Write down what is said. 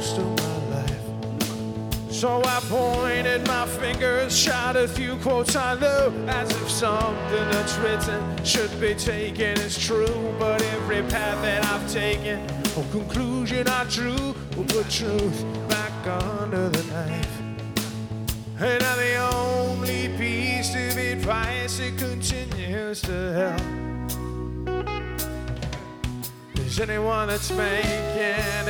most of my life. So I pointed my fingers, shot a few quotes I know, as if something that's written should be taken as true. But every path that I've taken, or conclusion I drew, will put truth back under the knife. And now the only piece of advice that continues to help is anyone that's making